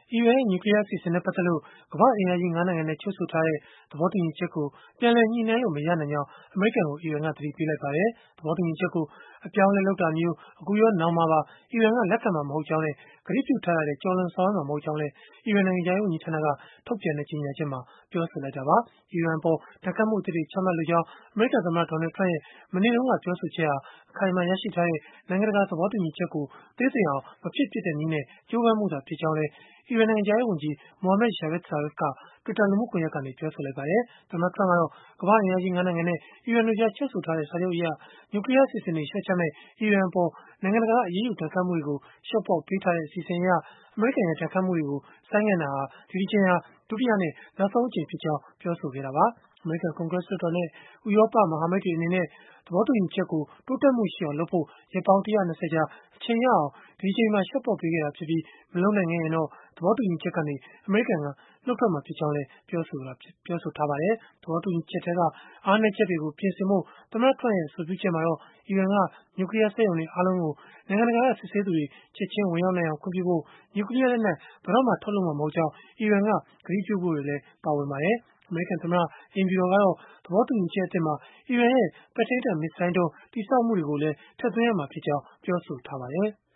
အီရန်ရဲ့ နျူကလီးယား အစီအစဉ်နဲ့ ပတ်သက်လို့ ကမ္ဘာ့အင်အားကြီး ၅ နိုင်ငံနဲ့ ချုပ်ဆိုထားတဲ့ သဘောတူညီချက်ကို ပြန်လည်ညှိနှိုင်းလို့ မရနိုင်ကြောင်း အမေရိကန်ကို အီရန်က သတိပေးလိုက်ပါတယ်။ သဘောတူညီချက်ကို အပြောင်းအလဲ လုပ်တာမျိုး အခုရော နောင်မှာပါ အီရန်က လက်ခံမှာ မဟုတ်ကြောင်းနဲ့ ကတိပြုထားတာထက် ကျော်လွန်ဆောင်ရွက်မှာ မဟုတ်ကြောင်းလည်း အီရန်နိုင်ငံခြားရေး ဝန်ကြီးဌာနက ထုတ်ပြန်တဲ့ ကြေညာချက်မှာ ပြောဆိုလိုက်တာပါ။ အီရန်အပေါ် ဒဏ်ခတ်မှုအသစ်တွေ ချမှတ်လိုကြောင်း အမေရိကန်သမ္မတ Donald Trump ရဲ့ မနေ့တုန်းက ပြောဆိုချက်ဟာ အခိုင်အမာ ရရှိထားတဲ့ နိုင်ငံတကာ သဘောတူညီချက်ကို သေးသိမ်အောင် မဖြစ်ဖြစ်တဲ့နည်းနဲ့ ကြိုးပမ်းမှုသာ ဖြစ်ကြောင်းလည်း အီရန်နိုင်ငံခြားရေးဝန်ကြီး Mohammad Javad Zarif က Twitter လူမှုကွန်ရက်ကနေ ပြောဆိုလိုက်ပါတယ်။ သမ္မတ Trump ကတော့ ကမ္ဘာ့အင်အားကြီး ၅ နိုင်ငံနဲ့ အီရန်တို့ကြား ချုပ်ဆိုထားတဲ့ စာချုပ်အရ နျူကလီးယား အစီအစဉ်တွေ လျှော့ချမယ့် အီရန်အပေါ် နိုင်ငံတကာက အရေးယူဒဏ်ခတ်မှုတွေကို လျှော့ပေါ့ပေးထားတဲ့ အစီအစဉ်အရ အမေရိကန်ရဲ့ ဒဏ်ခတ်မှုတွေကို ဆိုင်းငံ့တာဟာ ဒီတကြိမ်ဟာ ဒုတိယနဲ့ နောက်ဆုံးအကြိမ်ဖြစ်ကြောင်း ပြောဆိုခဲ့တာပါ။ အမေရိကန် ကွန်ဂရက်လွှတ်တော်နဲ့ ဥရောပမဟာမိတ်တွေ အနေနဲ့ သဘောတူညီချက်ကို တိုးတက်မှုရှိအောင်လုပ်ဖို့ ရက်ပေါင်း ၁၂၀ ကြာ အချိန်ရအောင် ဒီတကြိမ်မှာ လျှော့ပေါ့ပေးခဲ့တာဖြစ်ပြီး၊ မလုပ်နိုင်ခဲ့ရင်တော့ သဘောတူညီချက်ကနေ အမေရိကန်က နုတ်ထွက်မှာ ဖြစ်ကြောင်းလည်း ပြောဆိုထားပါတယ်။ သဘောတူညီချက်ထဲက အားနည်းချက်တွေကို ပြင်ဆင်ဖို့ သမ္မတ Trump ရဲ့ အဆိုပြုချက်မှာတော့ အီရန်က နျူကလီးယား စက်ရုံတွေ အားလုံးကို နိုင်ငံတကာက စစ်ဆေးသူတွေ ချက်ခြင်းဝင်ရောက်နိုင်အောင် ခွင့်ပြုဖို့၊ နျူကလီးယားလက်နက် ဘယ်တော့မှ ထုတ်လုပ်မှာ မဟုတ်ကြောင်း အီရန်က ကတိပြုဖို့တွေလည်း ပါဝင်ပါတယ်။ အမေရိကန်သမ္မတ အိမ်ဖြူတော်ကတော့ သဘောတူညီချက်အသစ်မှာ အီရန်ရဲ့ ပဲ့ထိန်းတပ် မစ်ဇိုင်းဒုံး တည်ဆောက်မှုတွေကိုလည်း ထည့်သွင်းရမှာဖြစ်ကြောင်း ပြောဆိုထားပါတယ်။